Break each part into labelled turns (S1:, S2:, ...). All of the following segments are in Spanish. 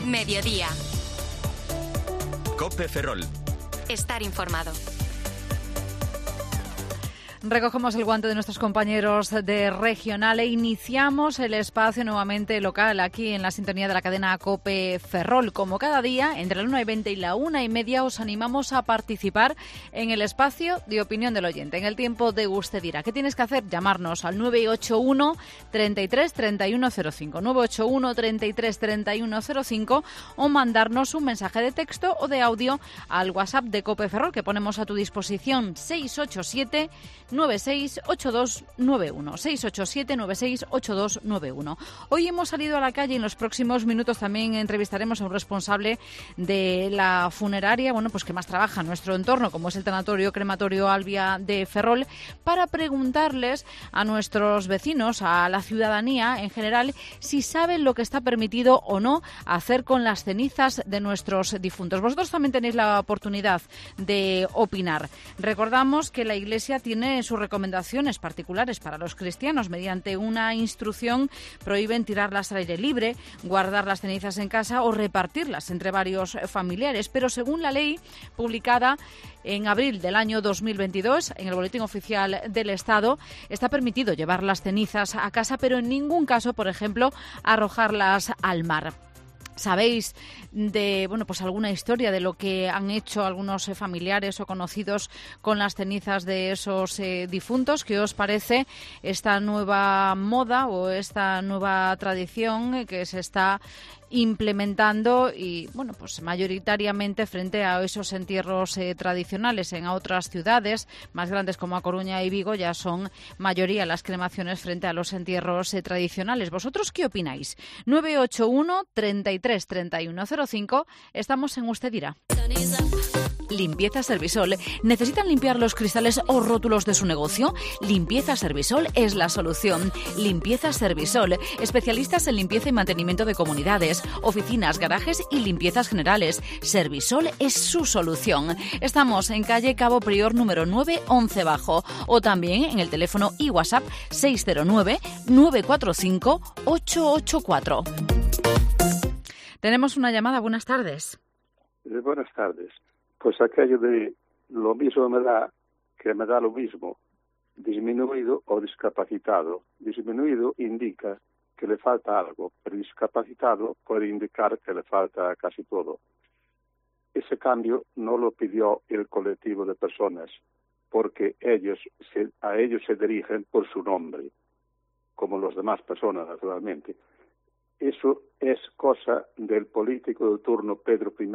S1: Mediodía.
S2: COPE Ferrol.
S1: Estar informado.
S3: Recogemos el guante de nuestros compañeros de Regional e iniciamos el espacio nuevamente local aquí en la sintonía de la cadena COPE Ferrol. Como cada día, entre la 1:20 y la 1:30 os animamos a participar en el espacio de opinión del oyente, en el tiempo de Usted dirá. ¿Qué tienes que hacer? Llamarnos al 981 33 3105, 981 33 3105 o mandarnos un mensaje de texto o de audio al WhatsApp de COPE Ferrol que ponemos a tu disposición, 687 968291, 687 968291. Hoy hemos salido a la calle y en los próximos minutos también entrevistaremos a un responsable de la funeraria, pues que más trabaja en nuestro entorno, como es el tanatorio crematorio Albia de Ferrol, para preguntarles a nuestros vecinos, a la ciudadanía en general, si saben lo que está permitido o no hacer con las cenizas de nuestros difuntos. Vosotros también tenéis la oportunidad de opinar. Recordamos que la Iglesia tiene sus recomendaciones particulares para los cristianos. Mediante una instrucción prohíben tirarlas al aire libre, guardar las cenizas en casa o repartirlas entre varios familiares. Pero según la ley publicada en abril del año 2022 en el Boletín Oficial del Estado, está permitido llevar las cenizas a casa, pero en ningún caso, por ejemplo, arrojarlas al mar. ¿Sabéis de alguna historia de lo que han hecho algunos familiares o conocidos con las cenizas de esos difuntos? ¿Qué os parece esta nueva moda o esta nueva tradición que se está implementando y mayoritariamente frente a esos entierros tradicionales? En otras ciudades más grandes como A Coruña y Vigo ya son mayoría las cremaciones frente a los entierros tradicionales. ¿Vosotros qué opináis? 981 33 3105. Estamos en Usted dirá. Limpieza Servisol. ¿Necesitan limpiar los cristales o rótulos de su negocio? Limpieza Servisol es la solución. Limpieza Servisol. Especialistas en limpieza y mantenimiento de comunidades, oficinas, garajes y limpiezas generales. Servisol es su solución. Estamos en calle Cabo Prior número 9, 11 Bajo. O también en el teléfono y WhatsApp 609 945 884. Tenemos una llamada. Buenas tardes.
S4: Buenas tardes. Pues aquello de lo mismo me da lo mismo, disminuido o discapacitado. Disminuido indica que le falta algo, pero discapacitado puede indicar que le falta casi todo. Ese cambio no lo pidió el colectivo de personas, porque a ellos se dirigen por su nombre, como los demás personas, naturalmente. Eso es cosa del político de turno Pedro I.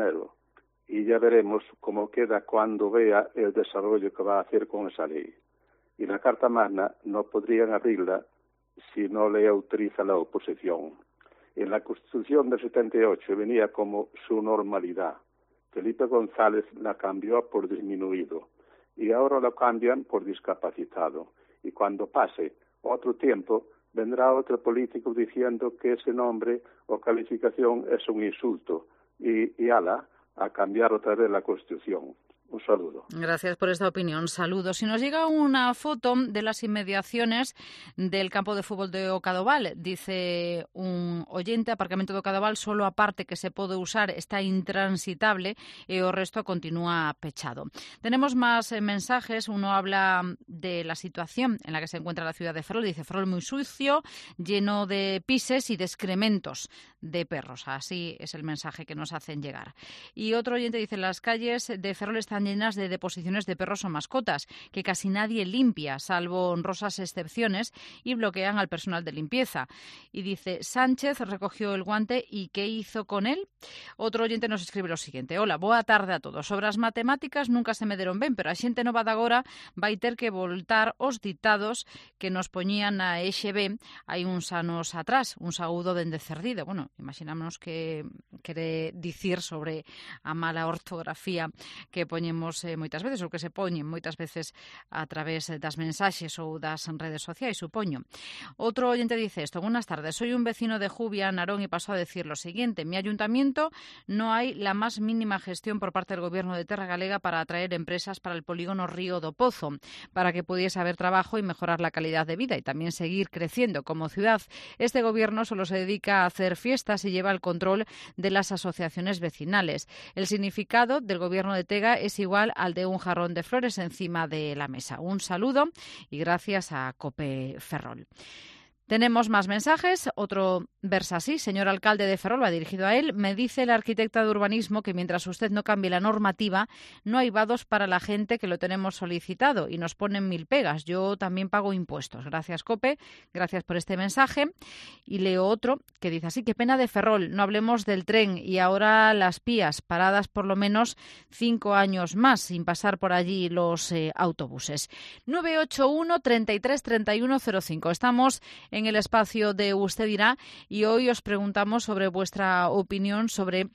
S4: Y ya veremos cómo queda cuando vea el desarrollo que va a hacer con esa ley. Y la Carta Magna no podrían abrirla si no le autoriza la oposición. En la Constitución del 78 venía como su normalidad. Felipe González la cambió por disminuido y ahora la cambian por discapacitado. Y cuando pase otro tiempo, vendrá otro político diciendo que ese nombre o calificación es un insulto. Y ala, a cambiar otra vez la Constitución. Un saludo.
S3: Gracias por esta opinión. Saludos. Si nos llega una foto de las inmediaciones del campo de fútbol de Ocadoval, dice un oyente, aparcamento de Ocadoval, solo a parte que se pode usar está intransitable e o resto continúa pechado. Tenemos más mensajes. Uno habla de la situación en la que se encuentra la ciudad de Ferrol. Dice: Ferrol muy sucio, lleno de pises y de excrementos de perros. Así es el mensaje que nos hacen llegar. Y otro oyente dice: las calles de Ferrol están llenas de deposiciones de perros o mascotas que casi nadie limpia, salvo honrosas excepciones, y bloquean al personal de limpieza. Y dice: Sánchez recogió el guante y ¿qué hizo con él? Otro oyente nos escribe lo siguiente: hola, boa tarde a todos. Sobre as matemáticas nunca se me deron ben, pero a xente nova de agora vai ter que voltar os ditados que nos poñían na EXB hai uns anos atrás, un saúdo dende Cerdido. Imaginamos que quere dicir sobre a mala ortografía que poñemos moitas veces, ou que se poñen moitas veces a través das mensaxes ou das redes sociais, supoño. Outro oyente dice esto: buenas tardes, soy un vecino de Jubia, Narón, y paso a decir lo siguiente: en mi ayuntamiento no hay la más mínima gestión por parte del gobierno de Terra Galega para atraer empresas para el polígono Río do Pozo, para que pudiese haber trabajo y mejorar la calidad de vida y también seguir creciendo como ciudad. Este gobierno solo se dedica a hacer fiestas y lleva el control de las asociaciones vecinales. El significado del Gobierno de Tega es igual al de un jarrón de flores encima de la mesa. Un saludo y gracias a COPE Ferrol. Tenemos más mensajes. Otro versa así. Señor alcalde de Ferrol, va dirigido a él. Me dice la arquitecta de urbanismo que mientras usted no cambie la normativa, no hay vados para la gente que lo tenemos solicitado y nos ponen 1000 pegas. Yo también pago impuestos. Gracias, COPE. Gracias por este mensaje. Y leo otro que dice así. Qué pena de Ferrol. No hablemos del tren y ahora las Pías paradas por lo menos 5 años más sin pasar por allí los autobuses. 981 33 31 05. Estamos en el espacio de Usted dirá y hoy os preguntamos sobre vuestra opinión sobre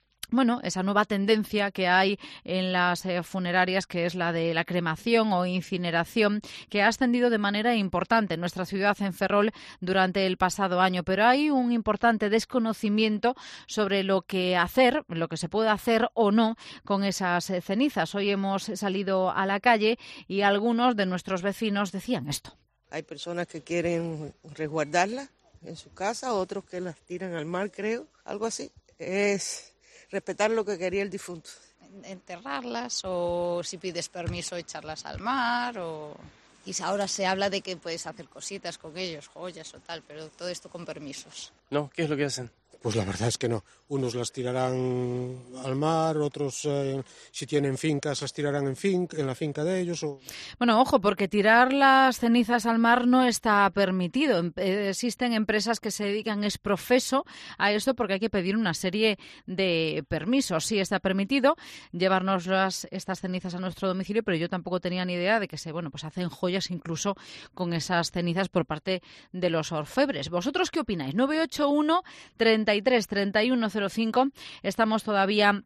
S3: esa nueva tendencia que hay en las funerarias, que es la de la cremación o incineración, que ha ascendido de manera importante en nuestra ciudad, en Ferrol, durante el pasado año. Pero hay un importante desconocimiento sobre lo que se puede hacer o no con esas cenizas. Hoy hemos salido a la calle y algunos de nuestros vecinos decían esto.
S2: Hay personas que quieren resguardarlas en su casa, otros que las tiran al mar, creo, algo así. Es respetar lo que quería el difunto.
S5: Enterrarlas o si pides permiso echarlas al mar y ahora se habla de que puedes hacer cositas con ellos, joyas o tal, pero todo esto con permisos.
S6: No, ¿qué es lo que hacen?
S7: Pues la verdad es que no. Unos las tirarán al mar, otros si tienen fincas las tirarán en la finca de ellos.
S3: Bueno, ojo, porque tirar las cenizas al mar no está permitido. Existen empresas que se dedican ex profeso a esto porque hay que pedir una serie de permisos. Sí está permitido llevarnos estas cenizas a nuestro domicilio, pero yo tampoco tenía ni idea de que hacen joyas incluso con esas cenizas por parte de los orfebres. ¿Vosotros qué opináis? 981 33 31 05. Estamos todavía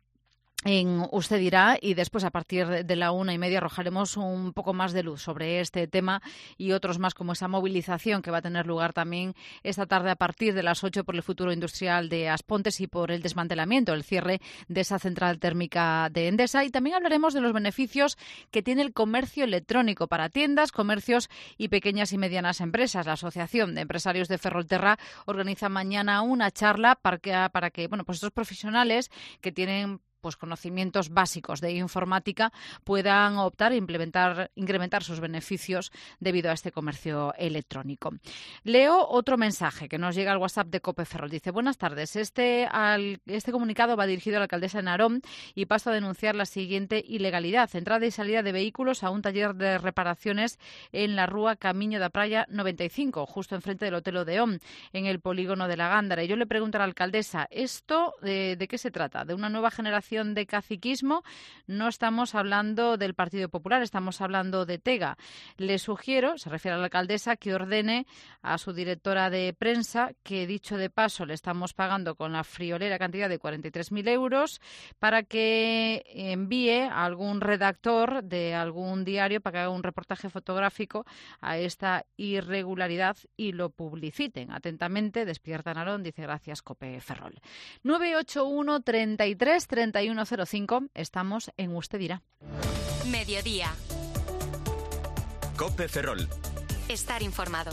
S3: en Usted dirá y después a partir de la 1:30 arrojaremos un poco más de luz sobre este tema y otros más, como esa movilización que va a tener lugar también esta tarde a partir de las 8 por el futuro industrial de Aspontes y por el desmantelamiento, el cierre de esa central térmica de Endesa. Y también hablaremos de los beneficios que tiene el comercio electrónico para tiendas, comercios y pequeñas y medianas empresas. La Asociación de Empresarios de Ferrolterra organiza mañana una charla para que estos profesionales que tienen conocimientos básicos de informática puedan optar e incrementar sus beneficios debido a este comercio electrónico. Leo otro mensaje que nos llega al WhatsApp de COPE Ferrol. Dice, buenas tardes, este comunicado va dirigido a la alcaldesa de Narón y paso a denunciar la siguiente ilegalidad. Entrada y salida de vehículos a un taller de reparaciones en la Rúa Camiño da Praia 95, justo enfrente del Hotel Odeón, en el polígono de la Gándara. Y yo le pregunto a la alcaldesa, ¿esto de qué se trata? ¿De una nueva generación de caciquismo? No estamos hablando del Partido Popular, estamos hablando de Tega. Le sugiero, se refiere a la alcaldesa, que ordene a su directora de prensa, que dicho de paso le estamos pagando con la friolera cantidad de 43.000 euros, para que envíe a algún redactor de algún diario para que haga un reportaje fotográfico a esta irregularidad y lo publiciten. Atentamente, Despierta Narón, dice gracias COPE Ferrol. 981 33 31 05. Estamos en Usted dirá.
S1: Mediodía.
S8: COPE Ferrol.
S1: Estar informado.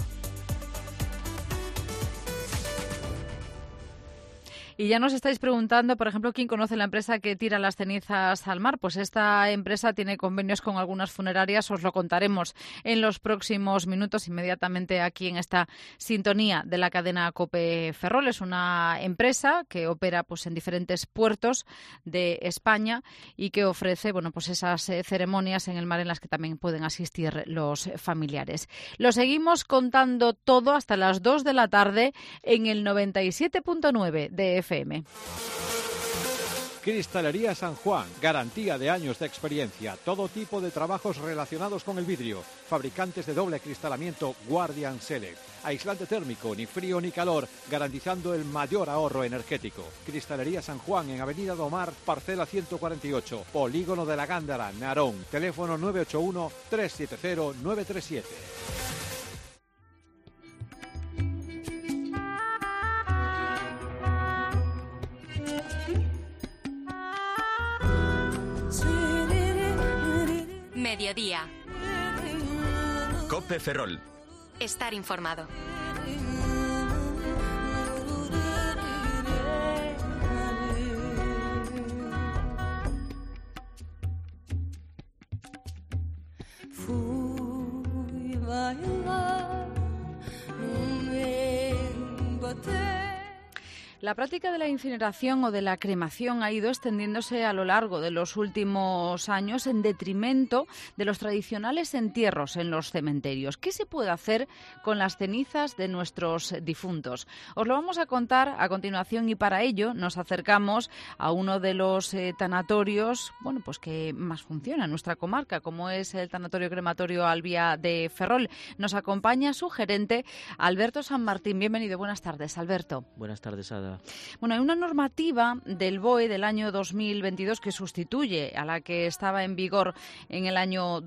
S3: Y ya nos estáis preguntando, por ejemplo, ¿quién conoce la empresa que tira las cenizas al mar? Pues esta empresa tiene convenios con algunas funerarias, os lo contaremos en los próximos minutos, inmediatamente aquí en esta sintonía de la cadena COPE Ferrol. Es una empresa que opera en diferentes puertos de España y que ofrece esas ceremonias en el mar en las que también pueden asistir los familiares. Lo seguimos contando todo hasta las 2 de la tarde en el 97.9 de FM.
S9: Cristalería San Juan, garantía de años de experiencia, todo tipo de trabajos relacionados con el vidrio, fabricantes de doble acristalamiento Guardian Select, aislante térmico, ni frío ni calor, garantizando el mayor ahorro energético. Cristalería San Juan en Avenida Domar, parcela 148, Polígono de la Gándara, Narón, teléfono 981 370 937.
S1: Mediodía.
S8: COPE Ferrol.
S1: Estar informado.
S3: La práctica de la incineración o de la cremación ha ido extendiéndose a lo largo de los últimos años en detrimento de los tradicionales entierros en los cementerios. ¿Qué se puede hacer con las cenizas de nuestros difuntos? Os lo vamos a contar a continuación y para ello nos acercamos a uno de los tanatorios, bueno, pues que más funciona en nuestra comarca, como es el Tanatorio Crematorio Albia de Ferrol. Nos acompaña su gerente, Alberto San Martín. Bienvenido, buenas tardes, Alberto.
S6: Buenas tardes, Ada.
S3: Bueno, hay una normativa del BOE del año 2022 que sustituye a la que estaba en vigor en el año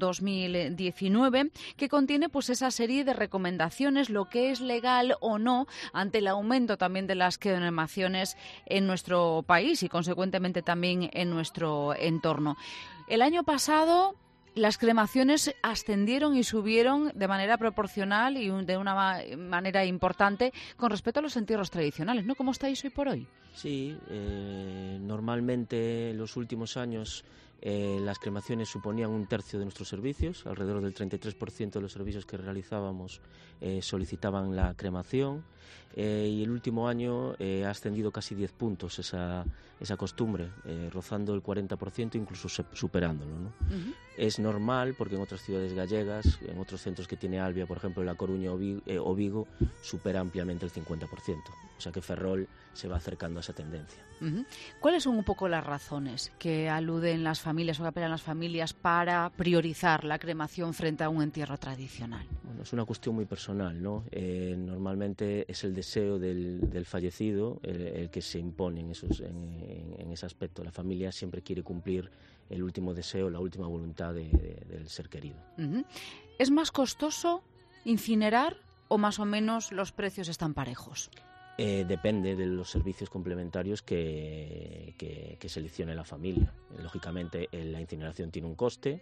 S3: 2019, que contiene pues esa serie de recomendaciones, lo que es legal o no, ante el aumento también de las cremaciones en nuestro país y consecuentemente también en nuestro entorno. El año pasado las cremaciones ascendieron y subieron de manera proporcional y de una manera importante con respecto a los entierros tradicionales, ¿no? ¿Cómo estáis hoy por hoy?
S6: Sí, normalmente en los últimos años las cremaciones suponían 1/3 de nuestros servicios, alrededor del 33% de los servicios que realizábamos solicitaban la cremación, y el último año ha ascendido casi 10 puntos esa costumbre, rozando el 40%, incluso superándolo, ¿no? Uh-huh. Es normal porque en otras ciudades gallegas, en otros centros que tiene Albia, por ejemplo en La Coruña o Vigo, supera ampliamente el 50%. O sea que Ferrol se va acercando a esa tendencia.
S3: Uh-huh. ¿Cuáles son un poco las razones que aluden las familias o que apelan las familias para priorizar la cremación frente a un entierro tradicional?
S6: Bueno, es una cuestión muy personal, ¿no? Normalmente es el deseo del fallecido el que se impone en ese aspecto. La familia siempre quiere cumplir el último deseo, la última voluntad del ser querido.
S3: Uh-huh. ¿Es más costoso incinerar o más o menos los precios están parejos?
S6: Depende de los servicios complementarios que seleccione la familia. Lógicamente, la incineración tiene un coste,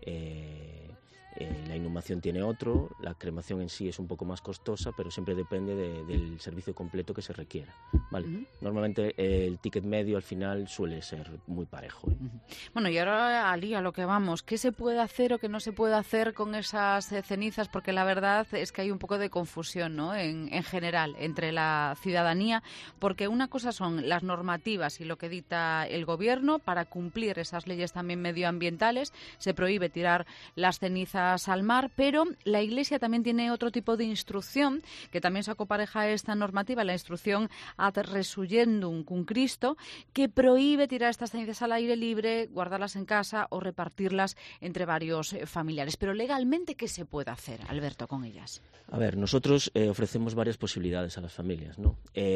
S6: la inhumación tiene otro, la cremación en sí es un poco más costosa, pero siempre depende del servicio completo que se requiera, ¿vale? Uh-huh. Normalmente el ticket medio al final suele ser muy parejo, ¿eh?
S3: Uh-huh. Bueno, y ahora Ali, a lo que vamos, ¿qué se puede hacer o qué no se puede hacer con esas cenizas? Porque la verdad es que hay un poco de confusión, ¿no? En general entre la ciudadanía, porque una cosa son las normativas y lo que dicta el gobierno para cumplir esas leyes también medioambientales. Se prohíbe tirar las cenizas al mar, pero la Iglesia también tiene otro tipo de instrucción que también se acopareja a esta normativa, la instrucción Ad Resurgendum cum Christo, que prohíbe tirar estas cenizas al aire libre, guardarlas en casa o repartirlas entre varios familiares. Pero legalmente, ¿qué se puede hacer, Alberto, con ellas?
S6: A ver, nosotros ofrecemos varias posibilidades a las familias, ¿no?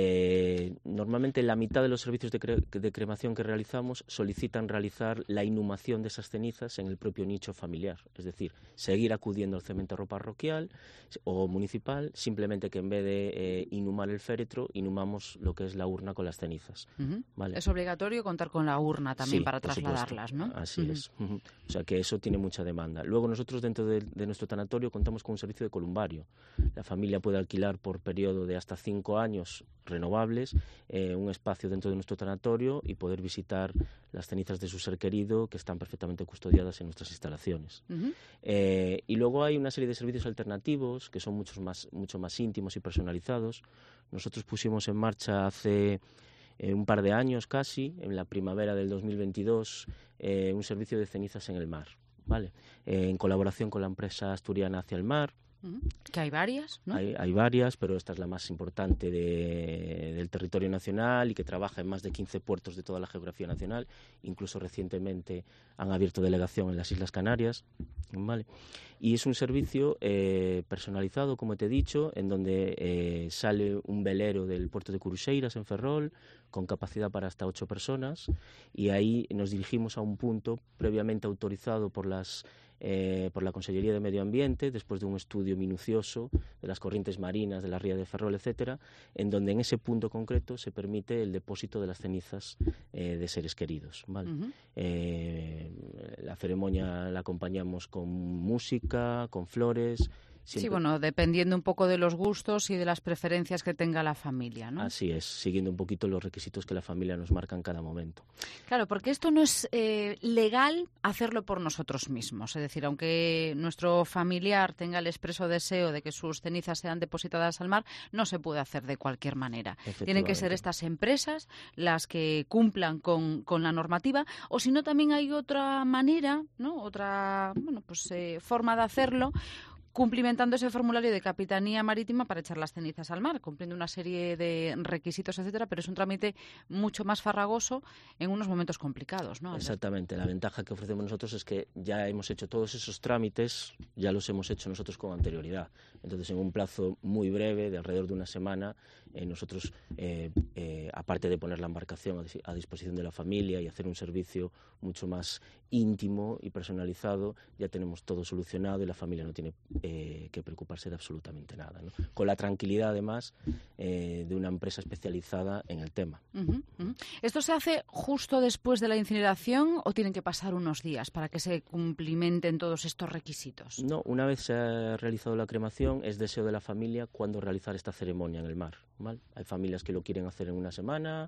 S6: Normalmente la mitad de los servicios de cremación que realizamos solicitan realizar la inhumación de esas cenizas en el propio nicho familiar, es decir, seguir acudiendo al cementerio parroquial o municipal, simplemente que en vez de inhumar el féretro, inhumamos lo que es la urna con las cenizas.
S3: Uh-huh.
S6: ¿Vale?
S3: Es obligatorio contar con la urna también, sí, para trasladarlas,
S6: supuesto,
S3: ¿no?
S6: Así
S3: uh-huh.
S6: es. Uh-huh. O sea que eso tiene mucha demanda. Luego nosotros dentro de nuestro tanatorio contamos con un servicio de columbario. La familia puede alquilar por periodo de hasta 5 años renovables un espacio dentro de nuestro tanatorio y poder visitar las cenizas de su ser querido, que están perfectamente custodiadas en nuestras instalaciones. Uh-huh. Y luego hay una serie de servicios alternativos que son mucho más íntimos y personalizados. Nosotros pusimos en marcha hace un par de años casi, en la primavera del 2022, un servicio de cenizas en el mar, ¿vale? En colaboración con la empresa asturiana Hacia el Mar.
S3: Que hay varias, ¿no?
S6: Hay varias, pero esta es la más importante del territorio nacional y que trabaja en más de 15 puertos de toda la geografía nacional. Incluso recientemente han abierto delegación en las Islas Canarias, ¿vale? Y es un servicio personalizado, como te he dicho, en donde sale un velero del puerto de Curuxeiras, en Ferrol, con capacidad para hasta 8 personas, y ahí nos dirigimos a un punto previamente autorizado por la Consellería de Medio Ambiente, después de un estudio minucioso de las corrientes marinas, de la ría de Ferrol, etcétera, en donde en ese punto concreto se permite el depósito de las cenizas de seres queridos, ¿vale? Uh-huh. La ceremonia la acompañamos con música, con flores,
S3: Sí, bueno, dependiendo un poco de los gustos y de las preferencias que tenga la familia, ¿no?
S6: Así es, siguiendo un poquito los requisitos que la familia nos marca en cada momento.
S3: Claro, porque esto no es legal hacerlo por nosotros mismos. Es decir, aunque nuestro familiar tenga el expreso deseo de que sus cenizas sean depositadas al mar, no se puede hacer de cualquier manera. Tienen que ser estas empresas las que cumplan con la normativa, o si no, también hay otra manera, ¿no? Otra forma de hacerlo, cumplimentando ese formulario de Capitanía Marítima para echar las cenizas al mar, cumpliendo una serie de requisitos, etcétera, pero es un trámite mucho más farragoso en unos momentos complicados, ¿no?
S6: Exactamente. La ventaja que ofrecemos nosotros es que ya hemos hecho todos esos trámites, ya los hemos hecho nosotros con anterioridad. Entonces, en un plazo muy breve, de alrededor de una semana, nosotros, aparte de poner la embarcación a disposición de la familia y hacer un servicio mucho más íntimo y personalizado, ya tenemos todo solucionado y la familia no tiene que preocuparse de absolutamente nada, ¿no? Con la tranquilidad, además, de una empresa especializada en el tema.
S3: ¿Esto se hace justo después de la incineración o tienen que pasar unos días para que se cumplimenten todos estos requisitos?
S6: No, una vez se ha realizado la cremación, es deseo de la familia cuándo realizar esta ceremonia en el mar, ¿vale? Hay familias que lo quieren hacer en una semana,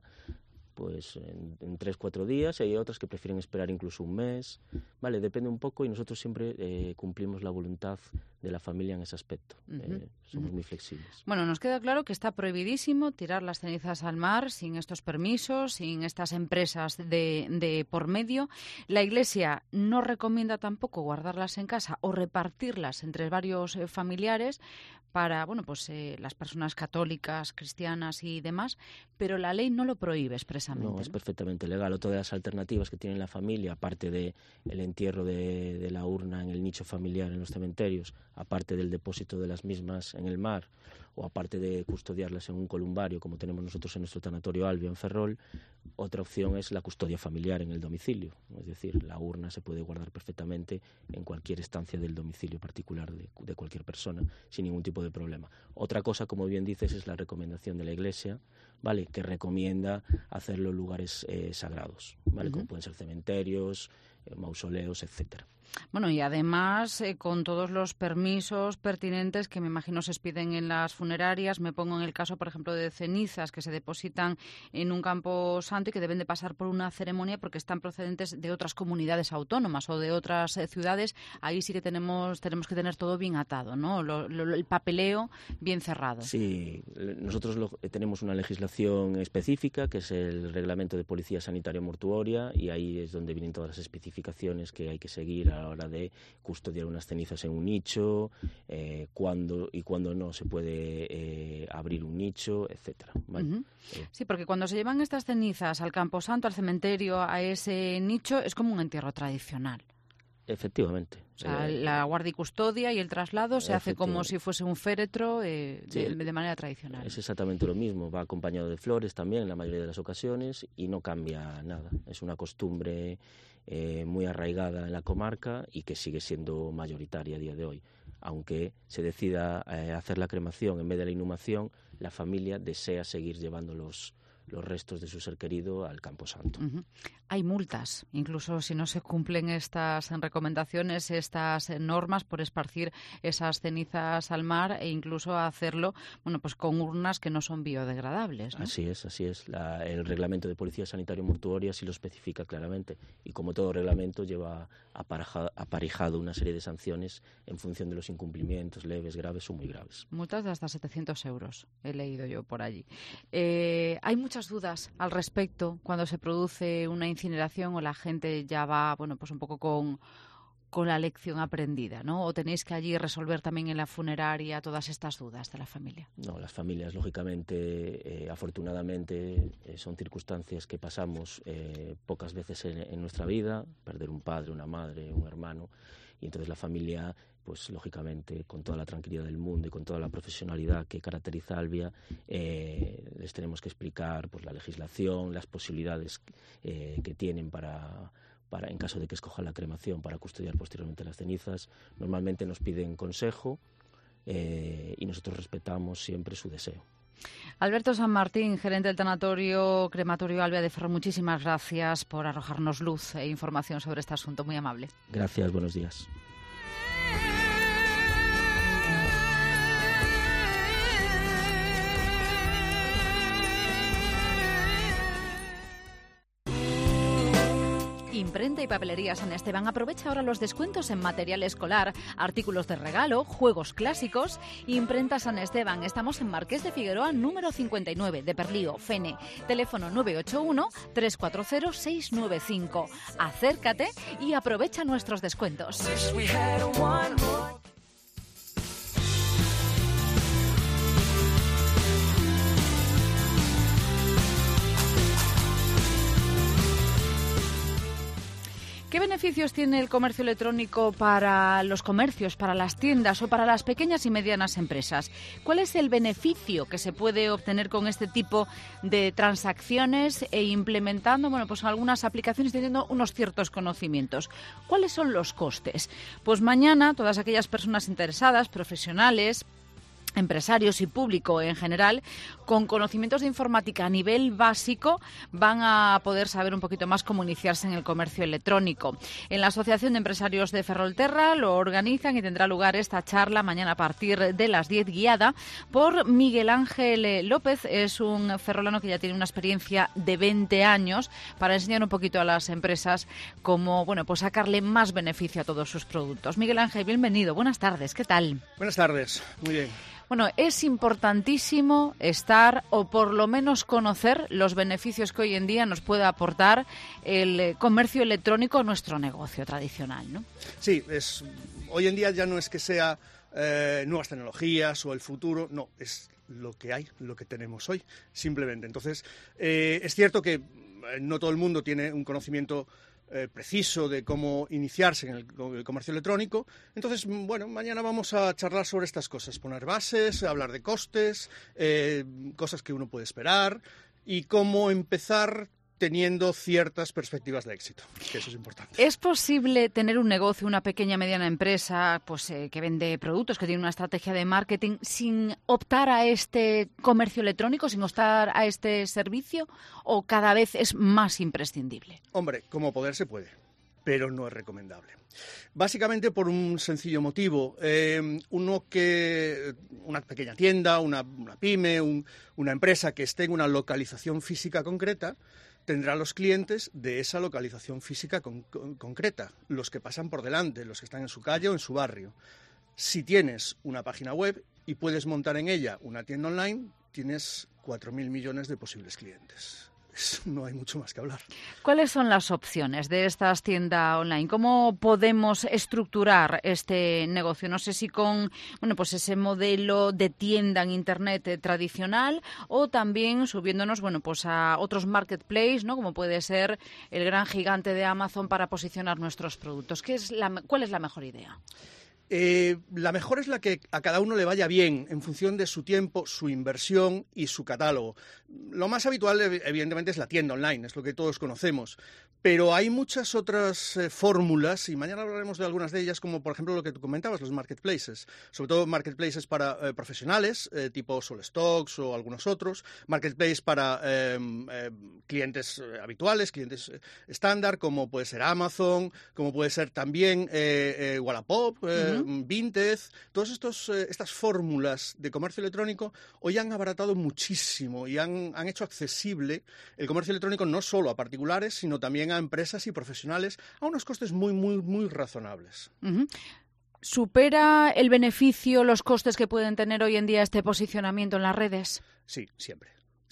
S6: pues en 3-4 días, y hay otras que prefieren esperar incluso un mes, ¿vale? Depende un poco y nosotros siempre cumplimos la voluntad de la familia en ese aspecto. Somos muy flexibles.
S3: Bueno, nos queda claro que está prohibidísimo tirar las cenizas al mar sin estos permisos, sin estas empresas de por medio. La Iglesia no recomienda tampoco guardarlas en casa o repartirlas entre varios familiares para, las personas católicas, cristianas y demás, pero la ley no lo prohíbe expresamente.
S6: No, es perfectamente legal. Otra de las alternativas que tiene la familia, aparte de el entierro de la urna en el nicho familiar en los cementerios, aparte del depósito de las mismas en el mar, o aparte de custodiarlas en un columbario, como tenemos nosotros en nuestro tanatorio Albia en Ferrol, otra opción es la custodia familiar en el domicilio. Es decir, la urna se puede guardar perfectamente en cualquier estancia del domicilio particular de cualquier persona, sin ningún tipo de problema. Otra cosa, como bien dices, es la recomendación de la Iglesia, ¿vale?, que recomienda hacerlo en lugares sagrados, ¿vale?, como pueden ser cementerios, mausoleos, etcétera.
S3: Bueno, y además con todos los permisos pertinentes que me imagino se piden en las funerarias. Me pongo en el caso, por ejemplo, de cenizas que se depositan en un campo santo y que deben de pasar por una ceremonia porque están procedentes de otras comunidades autónomas o de otras ciudades. Ahí sí que tenemos que tener todo bien atado, ¿no? El papeleo bien cerrado.
S6: Sí, nosotros tenemos una legislación específica que es el Reglamento de Policía Sanitaria Mortuoria, y ahí es donde vienen todas las especificaciones que hay que seguir a la hora de custodiar unas cenizas en un nicho, cuándo y cuándo no se puede abrir un nicho, etcétera, ¿vale?
S3: Sí, porque cuando se llevan estas cenizas al camposanto, al cementerio, a ese nicho, es como un entierro tradicional.
S6: Efectivamente.
S3: O sea, la guardia y custodia y el traslado se hace como si fuese un féretro de manera tradicional.
S6: Es exactamente lo mismo, va acompañado de flores también en la mayoría de las ocasiones y no cambia nada. Es una costumbre muy arraigada en la comarca y que sigue siendo mayoritaria a día de hoy. Aunque se decida hacer la cremación en vez de la inhumación, la familia desea seguir llevando los restos de su ser querido al camposanto. Hay
S3: multas, incluso si no se cumplen estas recomendaciones, estas normas, por esparcir esas cenizas al mar e incluso hacerlo, con urnas que no son biodegradables, ¿no?
S6: Así es. El Reglamento de Policía Sanitaria Mortuoria sí lo especifica claramente, y como todo reglamento lleva aparejado una serie de sanciones en función de los incumplimientos, leves, graves o muy graves.
S3: Multas de hasta 700 euros, he leído yo por allí. Hay muchas dudas al respecto cuando se produce una incineración o la gente ya va, un poco con la lección aprendida, ¿no? ¿O tenéis que allí resolver también en la funeraria todas estas dudas de la familia?
S6: No, las familias, lógicamente, afortunadamente, son circunstancias que pasamos pocas veces en nuestra vida, perder un padre, una madre, un hermano, y entonces la familia, pues lógicamente, con toda la tranquilidad del mundo y con toda la profesionalidad que caracteriza a Albia, les tenemos que explicar pues la legislación, las posibilidades que tienen para en caso de que escojan la cremación, para custodiar posteriormente las cenizas. Normalmente nos piden consejo y nosotros respetamos siempre su deseo.
S3: Alberto San Martín, gerente del tanatorio crematorio Albia de Ferrol, muchísimas gracias por arrojarnos luz e información sobre este asunto, muy amable.
S6: Gracias, buenos días.
S3: Imprenta y Papelería San Esteban. Aprovecha ahora los descuentos en material escolar, artículos de regalo, juegos clásicos. Imprenta San Esteban. Estamos en Marqués de Figueroa, número 59, de Perlío, Fene. Teléfono 981-340-695. Acércate y aprovecha nuestros descuentos. ¿Qué beneficios tiene el comercio electrónico para los comercios, para las tiendas o para las pequeñas y medianas empresas? ¿Cuál es el beneficio que se puede obtener con este tipo de transacciones e implementando, pues algunas aplicaciones teniendo unos ciertos conocimientos? ¿Cuáles son los costes? Pues mañana todas aquellas personas interesadas, profesionales, empresarios y público en general, con conocimientos de informática a nivel básico, van a poder saber un poquito más cómo iniciarse en el comercio electrónico. En la Asociación de Empresarios de Ferrolterra lo organizan y tendrá lugar esta charla mañana a partir de las 10, guiada por Miguel Ángel López. Es un ferrolano que ya tiene una experiencia de 20 años para enseñar un poquito a las empresas cómo, pues sacarle más beneficio a todos sus productos. Miguel Ángel, bienvenido. Buenas tardes. ¿Qué tal?
S8: Buenas tardes. Muy bien.
S3: Es importantísimo estar o por lo menos conocer los beneficios que hoy en día nos puede aportar el comercio electrónico a nuestro negocio tradicional, ¿no?
S8: Sí, hoy en día ya no es que sea nuevas tecnologías o el futuro, no, es lo que hay, lo que tenemos hoy, simplemente. Entonces, es cierto que no todo el mundo tiene un conocimiento preciso de cómo iniciarse en el comercio electrónico. Entonces, mañana vamos a charlar sobre estas cosas, poner bases, hablar de costes, cosas que uno puede esperar y cómo empezar teniendo ciertas perspectivas de éxito, que eso es importante.
S3: ¿Es posible tener un negocio, una pequeña, mediana empresa, que vende productos, que tiene una estrategia de marketing, sin optar a este comercio electrónico, sin optar a este servicio, o cada vez es más imprescindible?
S8: Hombre, como poder se puede, pero no es recomendable. Básicamente por un sencillo motivo. Una pequeña tienda, una pyme, una empresa que esté en una localización física concreta, tendrá los clientes de esa localización física concreta, los que pasan por delante, los que están en su calle o en su barrio. Si tienes una página web y puedes montar en ella una tienda online, tienes 4.000 millones de posibles clientes. No hay mucho más que hablar.
S3: ¿Cuáles son las opciones de estas tiendas online? ¿Cómo podemos estructurar este negocio? No sé si con ese modelo de tienda en Internet tradicional, o también subiéndonos a otros marketplaces, ¿no? Como puede ser el gran gigante de Amazon, para posicionar nuestros productos. ¿Cuál es la mejor idea?
S8: La mejor es la que a cada uno le vaya bien en función de su tiempo, su inversión y su catálogo. Lo más habitual, evidentemente, es la tienda online, es lo que todos conocemos. Pero hay muchas otras fórmulas, y mañana hablaremos de algunas de ellas, como por ejemplo lo que tú comentabas, los marketplaces. Sobre todo marketplaces para profesionales, tipo Solstocks o algunos otros. Marketplaces para clientes habituales, clientes estándar, como puede ser Amazon, como puede ser también Wallapop, Vinted. Todas estas fórmulas de comercio electrónico hoy han abaratado muchísimo y han hecho accesible el comercio electrónico no solo a particulares, sino también a empresas y profesionales a unos costes muy, muy, muy razonables.
S3: ¿Supera el beneficio los costes que pueden tener hoy en día este posicionamiento en las redes?
S8: Sí, siempre.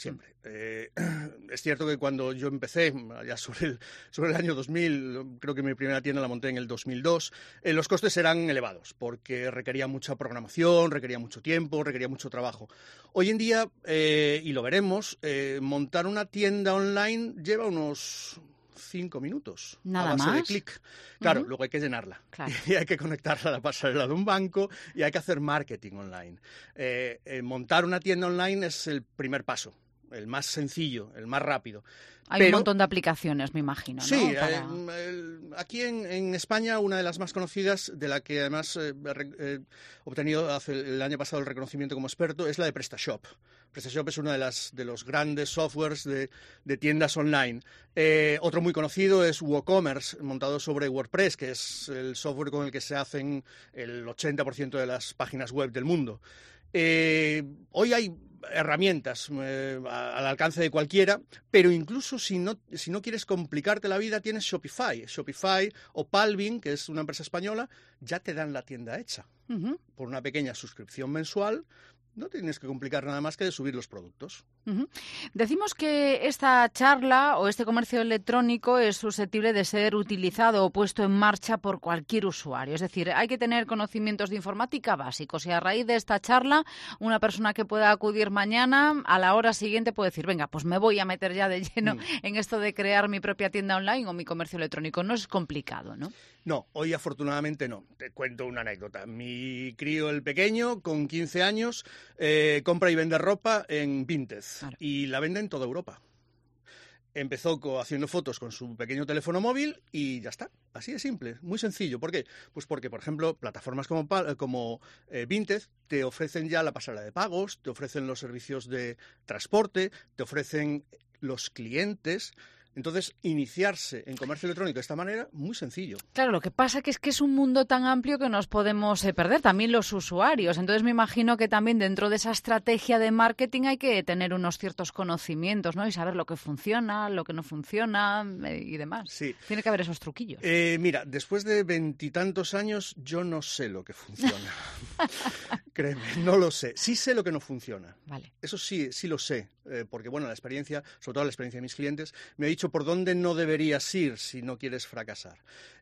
S8: Es cierto que cuando yo empecé, ya sobre el año 2000, creo que mi primera tienda la monté en el 2002, los costes eran elevados porque requería mucha programación, requería mucho tiempo, requería mucho trabajo. Hoy en día, y lo veremos, montar una tienda online lleva unos 5 minutos.
S3: Nada
S8: a base
S3: más.
S8: de clic. Claro, luego hay que llenarla.
S3: Claro.
S8: Y hay que conectarla a la pasarela de un banco y hay que hacer marketing online. Montar una tienda online es el primer paso, el más sencillo, el más rápido.
S3: Hay un montón de aplicaciones, me imagino, ¿no?
S8: Sí, aquí en España una de las más conocidas, de la que además he obtenido el año pasado el reconocimiento como experto, es la de PrestaShop. PrestaShop es uno de los grandes softwares de tiendas online. Otro muy conocido es WooCommerce, montado sobre WordPress, que es el software con el que se hacen el 80% de las páginas web del mundo. Hoy hay herramientas al alcance de cualquiera, pero incluso si no quieres complicarte la vida, tienes Shopify. Shopify o Palvin, que es una empresa española, ya te dan la tienda hecha. Uh-huh. Por una pequeña suscripción mensual, no tienes que complicar nada más que de subir los productos.
S3: Uh-huh. Decimos que esta charla o este comercio electrónico es susceptible de ser utilizado o puesto en marcha por cualquier usuario. Es decir, hay que tener conocimientos de informática básicos y a raíz de esta charla, una persona que pueda acudir mañana, a la hora siguiente puede decir, venga, pues me voy a meter ya de lleno en esto de crear mi propia tienda online o mi comercio electrónico. No es complicado, ¿no?
S8: No, hoy afortunadamente no. Te cuento una anécdota. Mi crío, el pequeño, con 15 años, compra y vende ropa en Vinted. Claro. Y la vende en toda Europa. Empezó haciendo fotos con su pequeño teléfono móvil y ya está. Así de simple, muy sencillo. ¿Por qué? Pues porque, por ejemplo, plataformas como Vinted te ofrecen ya la pasarela de pagos, te ofrecen los servicios de transporte, te ofrecen los clientes. Entonces, iniciarse en comercio electrónico de esta manera, muy sencillo.
S3: Claro, lo que pasa es que es un mundo tan amplio que nos podemos perder, también los usuarios. Entonces, me imagino que también dentro de esa estrategia de marketing hay que tener unos ciertos conocimientos, ¿no? Y saber lo que funciona, lo que no funciona y demás.
S8: Sí.
S3: Tiene que haber esos truquillos.
S8: Mira, después de 20 y tantos años, yo no sé lo que funciona. Créeme, no lo sé. Sí sé lo que no funciona.
S3: Vale.
S8: Eso sí lo sé. Porque, bueno, la experiencia, sobre todo la experiencia de mis clientes, me ha dicho por dónde no deberías ir si no quieres fracasar.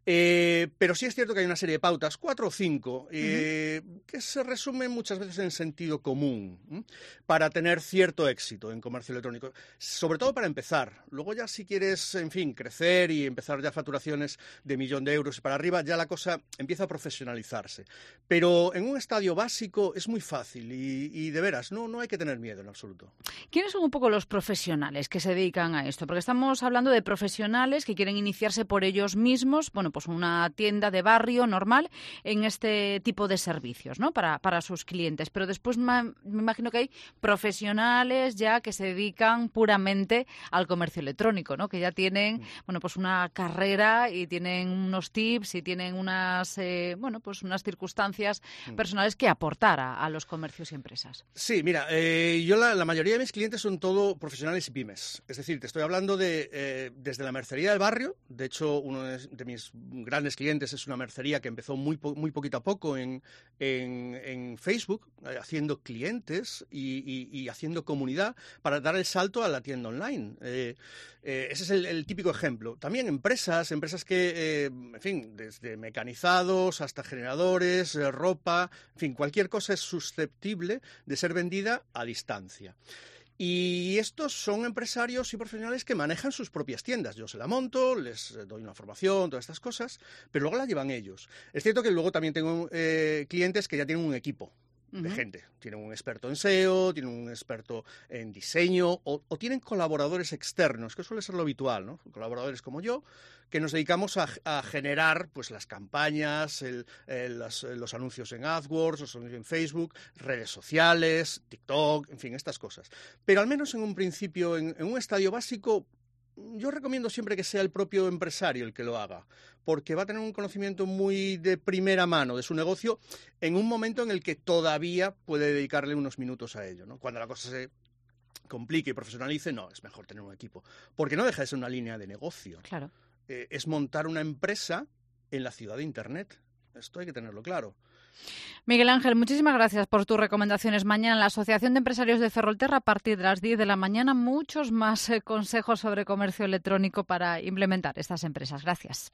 S8: Pero sí es cierto que hay una serie de pautas, 4 o 5, que se resumen muchas veces en sentido común para tener cierto éxito en comercio electrónico. Sobre todo para empezar. Luego ya si quieres, en fin, crecer y empezar ya facturaciones de 1 millón de euros y para arriba, ya la cosa empieza a profesionalizarse. Pero en un estadio básico es muy fácil y de veras, no hay que tener miedo en absoluto.
S3: ¿Quiénes son un poco los profesionales que se dedican a esto? Porque estamos hablando de profesionales que quieren iniciarse por ellos mismos, bueno, pues una tienda de barrio normal en este tipo de servicios, ¿no? Para sus clientes. Pero después me imagino que hay profesionales ya que se dedican puramente al comercio electrónico, ¿no? Que ya tienen, bueno, pues una carrera y tienen unos tips y tienen unas, pues unas circunstancias personales que aportar a los comercios y empresas.
S8: Sí, mira, yo la mayoría de mis clientes son todo profesionales y pymes. Es decir, te estoy hablando de desde la mercería del barrio. De hecho, uno de mis grandes clientes es una mercería que empezó muy poquito a poco en Facebook, haciendo clientes y haciendo comunidad para dar el salto a la tienda online. Ese es el típico ejemplo. También empresas que, en fin, desde mecanizados hasta generadores, ropa, en fin, cualquier cosa es susceptible de ser vendida a distancia. Y estos son empresarios y profesionales que manejan sus propias tiendas. Yo se la monto, les doy una formación, todas estas cosas, pero luego la llevan ellos. Es cierto que luego también tengo clientes que ya tienen un equipo de gente. Tienen un experto en SEO, tienen un experto en diseño o tienen colaboradores externos, que suele ser lo habitual, ¿no? Colaboradores como yo, que nos dedicamos a generar pues las campañas, los anuncios en AdWords, los anuncios en Facebook, redes sociales, TikTok, en fin, estas cosas. Pero al menos en un principio, en un estadio básico, yo recomiendo siempre que sea el propio empresario el que lo haga, porque va a tener un conocimiento muy de primera mano de su negocio en un momento en el que todavía puede dedicarle unos minutos a ello, ¿no? Cuando la cosa se complique y profesionalice, no, es mejor tener un equipo, porque no deja de ser una línea de negocio.
S3: Claro.
S8: Es montar una empresa en la ciudad de Internet. Esto hay que tenerlo claro.
S3: Miguel Ángel, muchísimas gracias por tus recomendaciones. Mañana en la Asociación de Empresarios de Ferrolterra, a partir de las 10 de la mañana, muchos más consejos sobre comercio electrónico para implementar estas empresas. Gracias.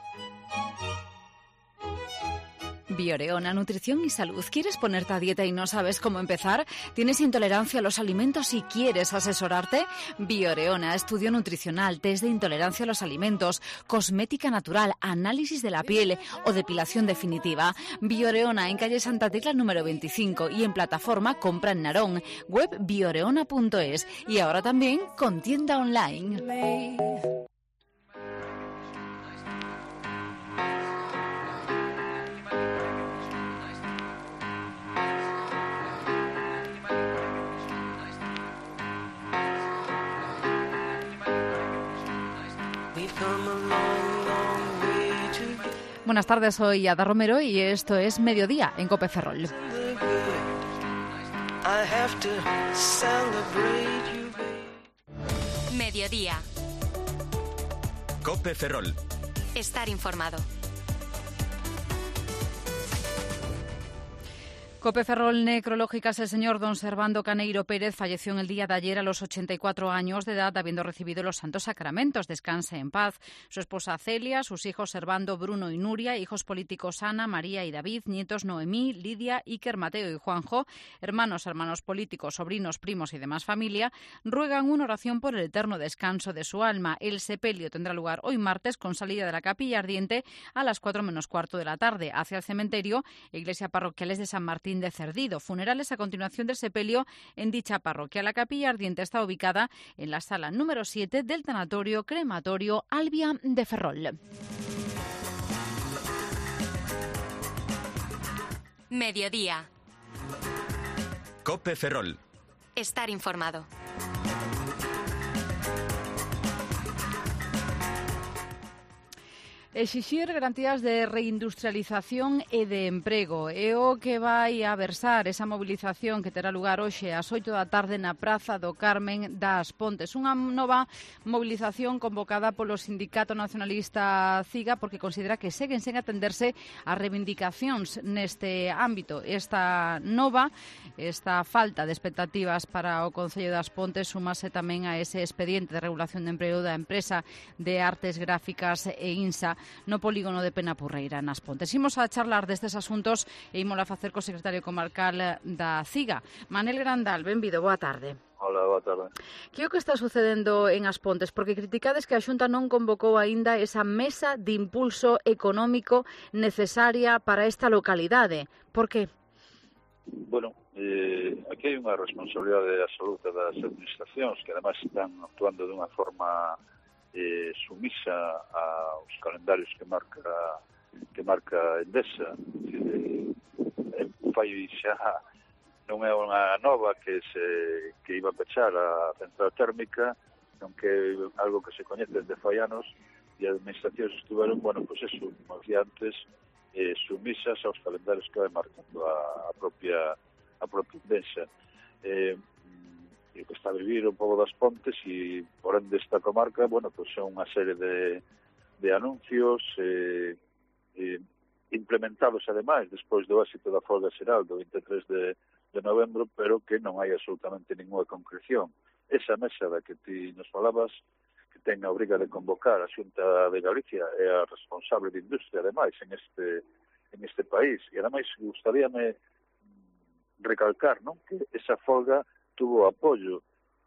S3: Bioreona, nutrición y salud. ¿Quieres ponerte a dieta y no sabes cómo empezar? ¿Tienes intolerancia a los alimentos y quieres asesorarte? Bioreona, estudio nutricional, test de intolerancia a los alimentos, cosmética natural, análisis de la piel o depilación definitiva. Bioreona, en calle Santa Tecla número 25 y en plataforma compra en Narón, web bioreona.es y ahora también con tienda online. Buenas tardes, soy Ada Romero y esto es Mediodía en COPE Ferrol.
S10: have to celebrate you, babe.
S1: Mediodía.
S11: COPE Ferrol.
S1: Estar informado.
S3: COPE Ferrol Necrológicas. El señor don Servando Caneiro Pérez falleció en el día de ayer a los 84 años de edad, habiendo recibido los santos sacramentos. Descanse en paz. Su esposa Celia, sus hijos Servando, Bruno y Nuria, hijos políticos Ana, María y David, nietos Noemí, Lidia, Iker, Mateo y Juanjo, hermanos políticos, sobrinos, primos y demás familia, ruegan una oración por el eterno descanso de su alma. El sepelio tendrá lugar hoy martes con salida de la capilla ardiente a las 4 menos cuarto de la tarde hacia el cementerio Iglesia Parroquiales de San Martín de Cerdido. Funerales a continuación del sepelio en dicha parroquia. La capilla ardiente está ubicada en la sala número 7 del tanatorio crematorio Albia de Ferrol.
S1: Mediodía.
S11: COPE Ferrol.
S1: Estar informado.
S3: Exixir garantías de reindustrialización e de emprego é o que vai a versar esa mobilización que terá lugar hoxe ás 8 da tarde na Praza do Carmen das Pontes. Unha nova mobilización convocada polo Sindicato Nacionalista CIGA porque considera que seguen sen atenderse as reivindicacións neste ámbito. Esta falta de expectativas para o Concello das Pontes súmase tamén a ese expediente de regulación de emprego da empresa de artes gráficas e INSA no polígono de Penapurreira, nas Pontes. Imos a charlar destes asuntos e ímola a facer co secretario comarcal da CIGA. Manel Grandal, benvido, boa tarde.
S12: Hola, boa tarde.
S3: Que é o que está sucedendo en As Pontes? Porque criticades que a Xunta non convocou aínda esa mesa de impulso económico necesaria para esta localidade. Por que?
S12: Bueno, aquí hai unha responsabilidade absoluta das administracións que además están actuando dunha forma sumisa aos calendarios que marca Endesa. Fai xa non é unha nova que iba a pechar a central térmica, non que é algo que se coñece desde fai anos, e as administracións estuveron, como dicía antes, sumisas aos calendarios que vai marcando a propia Endesa. E que está a vivir o pobo das Pontes e por ende esta comarca, son unha serie de anuncios implementados ademais despois do éxito da folga xeral do 23 de novembro, pero que non hai absolutamente ninguna concreción. Esa mesa da que ti nos falabas, que ten a obriga de convocar a Xunta de Galicia, é a responsable de industria ademais en este país, e ademais gustaríame recalcar, non, que esa folga tuvo apoio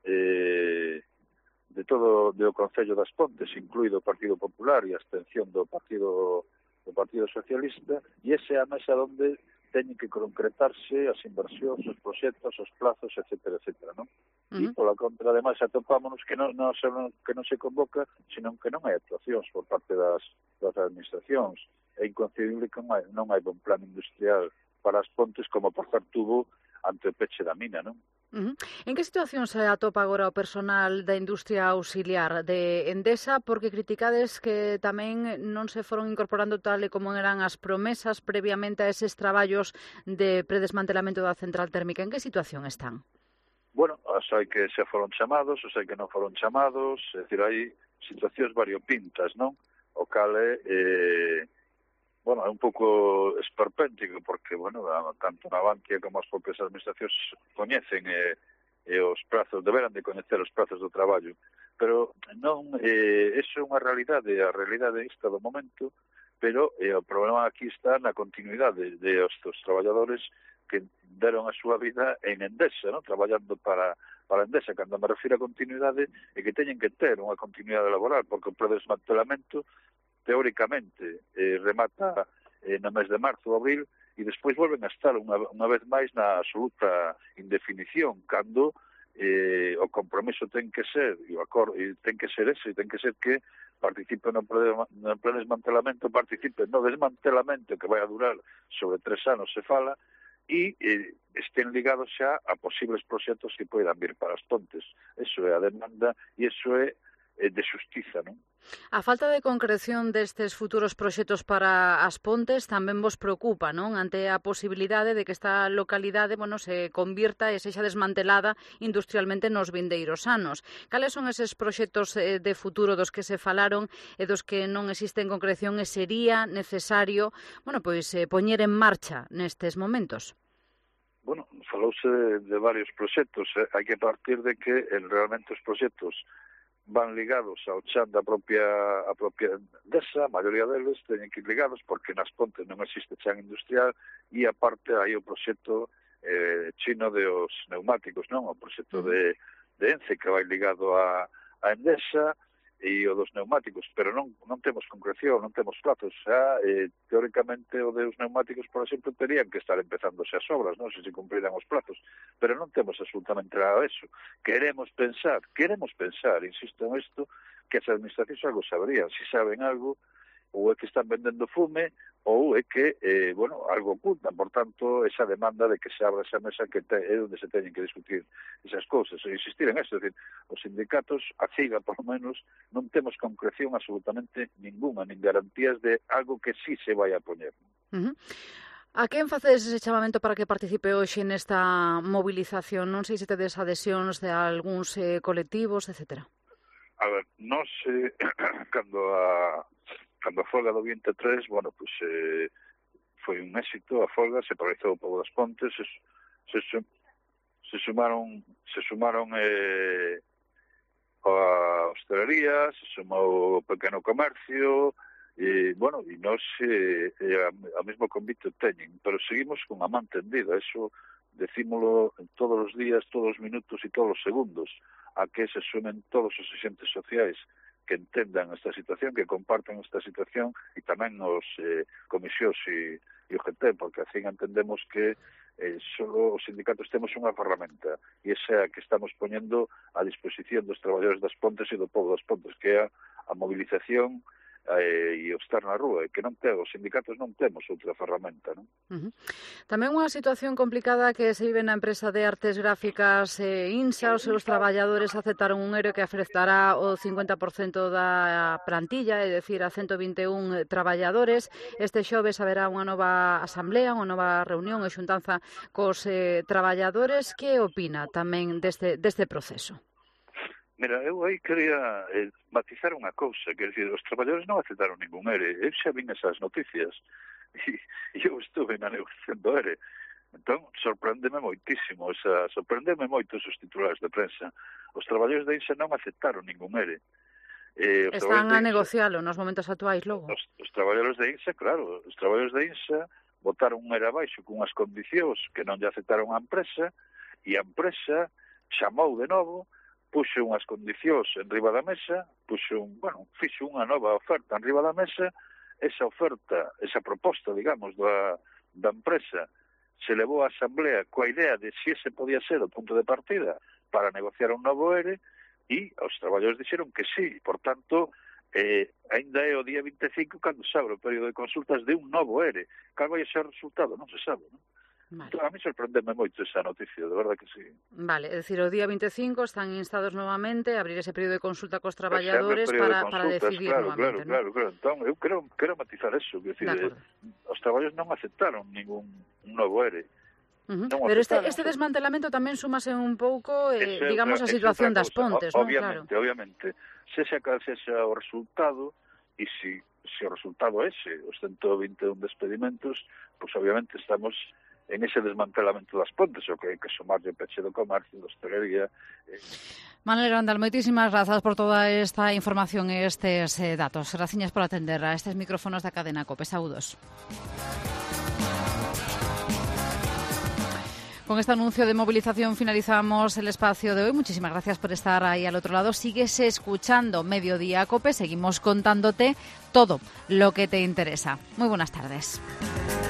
S12: de todo o Concello das Pontes, incluído o Partido Popular e a abstención do Partido Socialista, e esa é a mesa onde teñen que concretarse as inversións, os proxectos, os plazos, etcétera, non? E pola contra, ademais, atopámonos que non se convoca, senón que non hai actuacións por parte das administracións. É inconcebible que non hai bon plan industrial para as Pontes como por certo tuvo ante o peche da mina, non?
S3: En que situación se atopa agora o personal da industria auxiliar de Endesa? Porque criticades que tamén non se foron incorporando tal e como eran as promesas previamente a eses traballos de predesmantelamento da central térmica. En que situación están?
S12: Bueno, hai que se foron chamados, hai que non foron chamados, é dicir, hai situacións variopintas, non? O cal é un pouco esperpéntico porque, tanto na Bankia como as propias administracións coñecen os prazos, deberan de coñecer os prazos do traballo, pero non, eso é unha realidade, a realidade esta do momento, pero o problema aquí está na continuidade dos traballadores que deron a súa vida en Endesa, non? Traballando para Endesa. Cando me refiro a continuidade é que teñen que ter unha continuidade laboral, porque o predesmantelamento teóricamente remata no mes de marzo ou abril e despois volven a estar unha vez máis na absoluta indefinición cando o compromiso ten que ser e o acordo ten que ser ese, ten que ser que participe no plan desmantelamento, participe no desmantelamento que vai a durar sobre 3 anos se fala e estén ligados xa a posibles proxectos que poidan vir para as Pontes. Eso é a demanda e eso é de xustiza, non?
S3: A falta de concreción destes futuros proxectos para as pontes tamén vos preocupa, non? Ante a posibilidade de que esta localidade, se convirta e sexa desmantelada industrialmente nos vindeiros anos. Cales son eses proxectos de futuro dos que se falaron e dos que non existen concreción e sería necesario, poñer en marcha nestes momentos?
S12: Falouse de varios proxectos. Hai que partir de que realmente os proxectos van ligados ao chan a propia Endesa, a maioría deles teñen que ir ligados porque nas pontes non existe chan industrial e aparte hai o proxecto chino de os neumáticos, non? O proxecto de ENCE que vai ligado a Endesa e o dos neumáticos, pero non temos concreción, non temos plazos. Teóricamente o dos neumáticos, por exemplo, terían que estar empezándose as obras, non se cumpriran os plazos, pero non temos absolutamente nada de eso. Queremos pensar, insisto en isto, que as administracións algo saberían, si saben algo, ou é que están vendendo fume, ou é que, algo ocultan. Por tanto, esa demanda de que se abra esa mesa que é onde se teñen que discutir esas cousas. E insistir en eso, é dicir, os sindicatos, a CIGA, por lo menos, non temos concreción absolutamente ninguna, nin garantías de algo que sí se vai a poñer.
S3: A quen facedes ese chamamento para que participe hoxe nesta movilización? Non sei se tedes adhesións de algúns colectivos, etcétera.
S12: A ver, nós, cando a folga do 23, foi un éxito a folga, se paralizou o pobo das pontes, se sumaron a hostelería, se sumou o pequeno comercio, e nós a mesmo convite teñen, pero seguimos con a man tendida, eso decímolo todos os días, todos os minutos e todos os segundos, a que se sumen todos os agentes sociais que entendan esta situación, que comparten esta situación e tamén os comisións e o GT, porque así entendemos que só os sindicatos temos unha ferramenta e esa é a que estamos poñendo a disposición dos traballadores das pontes e do pobo das pontes, que é a movilización e o estar na rúa, que non os sindicatos non temos outra ferramenta, non?
S3: Tamén unha situación complicada que se vive na empresa de artes gráficas INSA. Os seus traballadores aceptaron un ERE que afectará o 50% da plantilla, é dicir, a 121 traballadores. Este xoves haberá unha nova asamblea, unha nova reunión e xuntanza cos traballadores. Que opina tamén deste proceso?
S12: Mira, eu aí quería matizar unha cousa, que decir, os traballadores non aceptaron ningún ERE. Eu xa vin esas noticias e eu estuve na negociación do ERE. Entón, sorprendeme moitísimo, sorprendeme moito esos titulares de prensa. Os traballadores de INSA non aceptaron ningún ERE.
S3: Están a negocialo nos momentos actuais logo.
S12: Os traballadores de INSA, claro, os traballadores de INSA botaron un ERE abaixo con unhas condicións que non lle aceptaron a empresa e a empresa chamou de novo, puxo unhas condicións en riba da mesa, fixo unha nova oferta en riba da mesa. Esa oferta, esa proposta, digamos, da empresa se levou á asamblea coa idea de se ese podía ser o punto de partida para negociar un novo ERE e os traballadores dixeron que sí. Por tanto, ainda é o día 25 cando se abre o período de consultas de un novo ERE. Cal vai ser o resultado? Non se sabe, non? Vale. A mí sorprendeme moito esa noticia, de verdad que sí.
S3: Vale, é dicir, o día 25 están instados novamente a abrir ese período de consulta cos traballadores para decidir novamente,
S12: claro. Entón, eu quero matizar eso, que decir, os traballadores non aceptaron ningún novo ERE.
S3: Pero este desmantelamento tamén súmase un pouco, digamos, a situación das pontes, non?
S12: Obviamente. Sexa o resultado, e se o resultado é ese, os 121 despedimentos, pois obviamente estamos en ese desmantelamento das pontes, o que hai que sumarlle o peche do comercio, da hostelería.
S3: Manuel Grandal, moitísimas grazas por toda esta información e estes datos. Graciñas por atender a estes micrófonos da cadena COPE. Saúdos. Con este anuncio de movilización finalizamos el espacio de hoy. Muchísimas gracias por estar ahí al otro lado. Sigues escuchando Mediodía COPE. Seguimos contándote todo lo que te interesa. Muy buenas tardes.